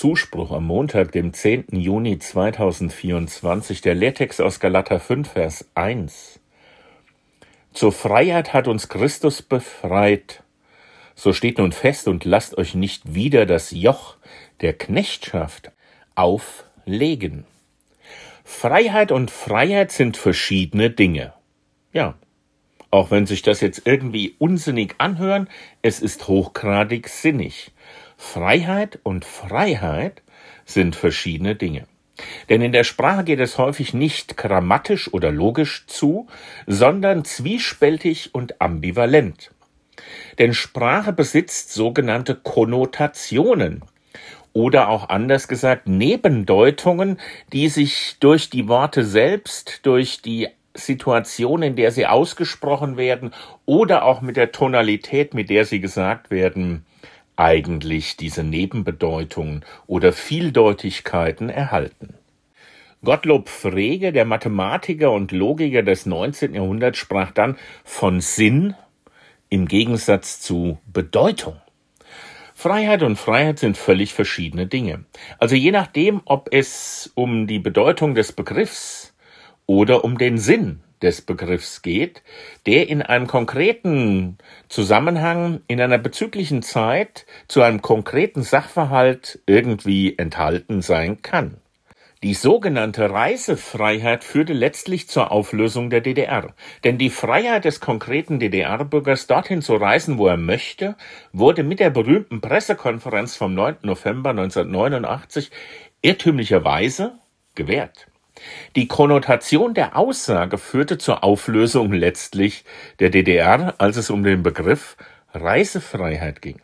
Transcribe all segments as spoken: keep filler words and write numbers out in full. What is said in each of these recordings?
Zuspruch am Montag, dem zehnten Juni zweitausendvierundzwanzig, der Lehrtext aus Galater fünf, Vers eins. Zur Freiheit hat uns Christus befreit. So steht nun fest und lasst euch nicht wieder das Joch der Knechtschaft auflegen. Freiheit und Freiheit sind verschiedene Dinge. Ja, auch wenn sich das jetzt irgendwie unsinnig anhören, es ist hochgradig sinnig. Freiheit und Freiheit sind verschiedene Dinge. Denn in der Sprache geht es häufig nicht grammatisch oder logisch zu, sondern zwiespältig und ambivalent. Denn Sprache besitzt sogenannte Konnotationen oder auch anders gesagt Nebendeutungen, die sich durch die Worte selbst, durch die Situation, in der sie ausgesprochen werden oder auch mit der Tonalität, mit der sie gesagt werden, eigentlich diese Nebenbedeutungen oder Vieldeutigkeiten erhalten. Gottlob Frege, der Mathematiker und Logiker des neunzehnten Jahrhunderts, sprach dann von Sinn im Gegensatz zu Bedeutung. Freiheit und Freiheit sind völlig verschiedene Dinge. Also je nachdem, ob es um die Bedeutung des Begriffs oder um den Sinn des Begriffs geht, der in einem konkreten Zusammenhang, in einer bezüglichen Zeit zu einem konkreten Sachverhalt irgendwie enthalten sein kann. Die sogenannte Reisefreiheit führte letztlich zur Auflösung der D D R. Denn die Freiheit des konkreten D D R-Bürgers, dorthin zu reisen, wo er möchte, wurde mit der berühmten Pressekonferenz vom neunten November neunzehnhundertneunundachtzig irrtümlicherweise gewährt. Die Konnotation der Aussage führte zur Auflösung letztlich der D D R, als es um den Begriff Reisefreiheit ging.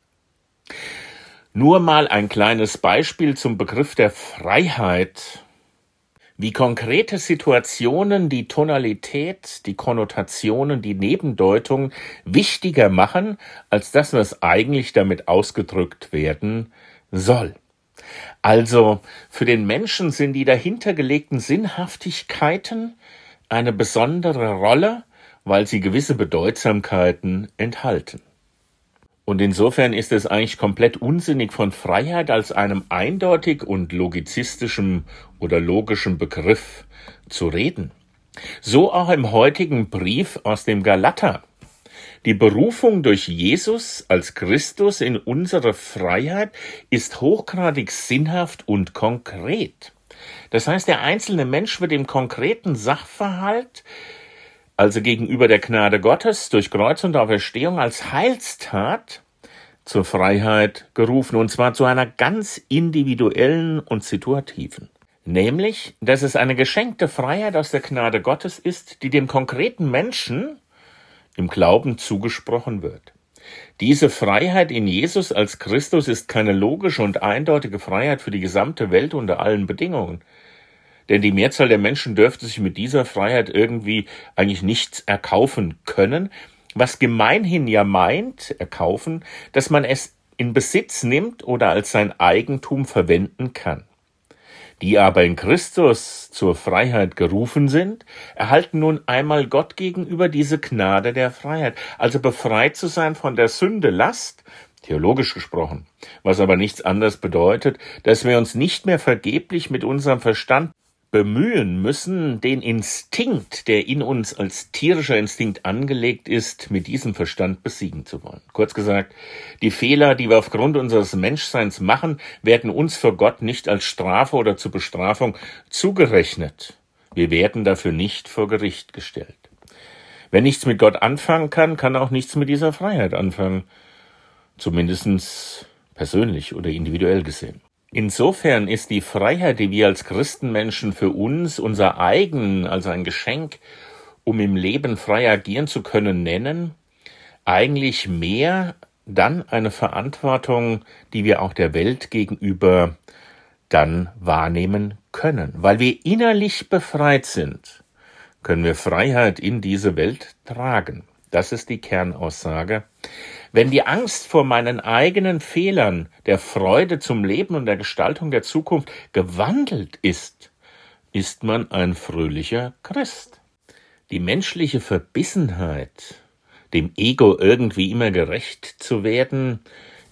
Nur mal ein kleines Beispiel zum Begriff der Freiheit. Wie konkrete Situationen die Tonalität, die Konnotationen, die Nebendeutungen wichtiger machen, als das, was eigentlich damit ausgedrückt werden soll. Also für den Menschen sind die dahintergelegten Sinnhaftigkeiten eine besondere Rolle, weil sie gewisse Bedeutsamkeiten enthalten. Und insofern ist es eigentlich komplett unsinnig, von Freiheit als einem eindeutig und logizistischen oder logischen Begriff zu reden. So auch im heutigen Brief aus dem Galater. Die Berufung durch Jesus als Christus in unsere Freiheit ist hochgradig sinnhaft und konkret. Das heißt, der einzelne Mensch wird im konkreten Sachverhalt, also gegenüber der Gnade Gottes durch Kreuz und Auferstehung als Heilstat zur Freiheit gerufen, und zwar zu einer ganz individuellen und situativen. Nämlich, dass es eine geschenkte Freiheit aus der Gnade Gottes ist, die dem konkreten Menschen im Glauben zugesprochen wird. Diese Freiheit in Jesus als Christus ist keine logische und eindeutige Freiheit für die gesamte Welt unter allen Bedingungen. Denn die Mehrzahl der Menschen dürfte sich mit dieser Freiheit irgendwie eigentlich nichts erkaufen können, was gemeinhin ja meint, erkaufen, dass man es in Besitz nimmt oder als sein Eigentum verwenden kann. Die aber in Christus zur Freiheit gerufen sind, erhalten nun einmal Gott gegenüber diese Gnade der Freiheit, also befreit zu sein von der Sünde, Last, theologisch gesprochen, was aber nichts anderes bedeutet, dass wir uns nicht mehr vergeblich mit unserem Verstand bemühen müssen, den Instinkt, der in uns als tierischer Instinkt angelegt ist, mit diesem Verstand besiegen zu wollen. Kurz gesagt, die Fehler, die wir aufgrund unseres Menschseins machen, werden uns für Gott nicht als Strafe oder zur Bestrafung zugerechnet. Wir werden dafür nicht vor Gericht gestellt. Wer nichts mit Gott anfangen kann, kann auch nichts mit dieser Freiheit anfangen. Zumindest persönlich oder individuell gesehen. Insofern ist die Freiheit, die wir als Christenmenschen für uns, unser eigen, also ein Geschenk, um im Leben frei agieren zu können, nennen, eigentlich mehr dann eine Verantwortung, die wir auch der Welt gegenüber dann wahrnehmen können. Weil wir innerlich befreit sind, können wir Freiheit in diese Welt tragen. Das ist die Kernaussage. Wenn die Angst vor meinen eigenen Fehlern der Freude zum Leben und der Gestaltung der Zukunft gewandelt ist, ist man ein fröhlicher Christ. Die menschliche Verbissenheit, dem Ego irgendwie immer gerecht zu werden,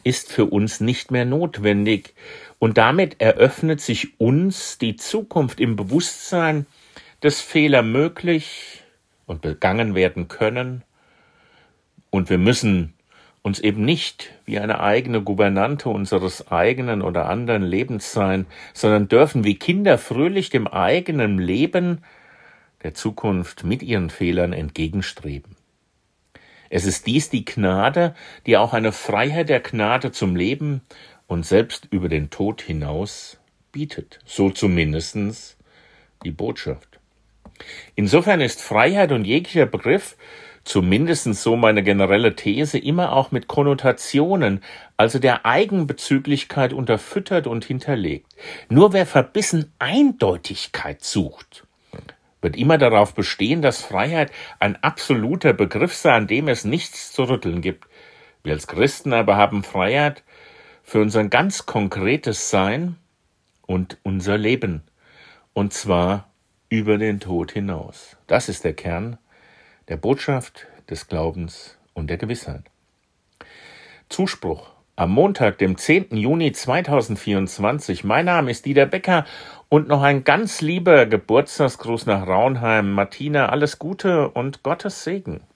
ist für uns nicht mehr notwendig. Und damit eröffnet sich uns die Zukunft im Bewusstsein, dass Fehler möglich und begangen werden können. Und wir müssen uns eben nicht wie eine eigene Gouvernante unseres eigenen oder anderen Lebens sein, sondern dürfen wie Kinder fröhlich dem eigenen Leben der Zukunft mit ihren Fehlern entgegenstreben. Es ist dies die Gnade, die auch eine Freiheit der Gnade zum Leben und selbst über den Tod hinaus bietet. So zumindest die Botschaft. Insofern ist Freiheit und jeglicher Begriff, zumindest so meine generelle These, immer auch mit Konnotationen, also der Eigenbezüglichkeit unterfüttert und hinterlegt. Nur wer verbissen Eindeutigkeit sucht, wird immer darauf bestehen, dass Freiheit ein absoluter Begriff sei, an dem es nichts zu rütteln gibt. Wir als Christen aber haben Freiheit für unser ganz konkretes Sein und unser Leben, und zwar über den Tod hinaus. Das ist der Kern der Botschaft des Glaubens und der Gewissheit. Zuspruch am Montag, dem zehnten Juni zweitausendvierundzwanzig. Mein Name ist Dieter Becker und noch ein ganz lieber Geburtstagsgruß nach Raunheim. Martina, alles Gute und Gottes Segen.